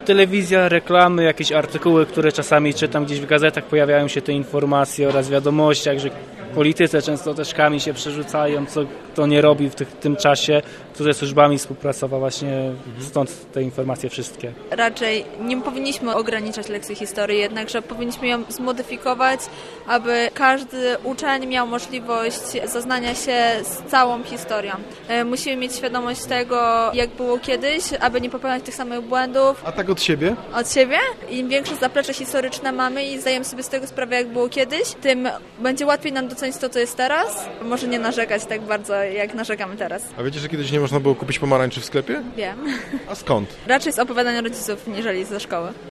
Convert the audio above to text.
Telewizja, reklamy, jakieś artykuły, które czasami czytam gdzieś w gazetach, pojawiają się te informacje oraz wiadomościach, że politycy często też kami się przerzucają, co kto nie robi w tym czasie, kto ze służbami współpracował, właśnie stąd te informacje wszystkie. Raczej nie powinniśmy ograniczać lekcji historii, jednakże powinniśmy ją zmodyfikować, aby każdy uczeń miał możliwość zaznania się z całą historią. Musimy mieć świadomość tego, jak było kiedyś, aby nie popełniać tych samych błędów. A tak od siebie? Od siebie? Im większe zaplecze historyczne mamy i zdajemy sobie z tego sprawę, jak było kiedyś, tym będzie łatwiej nam docenić to, co jest teraz. Może nie narzekać tak bardzo, jak narzekamy teraz. A wiecie, że kiedyś nie można było kupić pomarańczy w sklepie? Wiem. A skąd? Raczej z opowiadania rodziców, niżeli ze szkoły.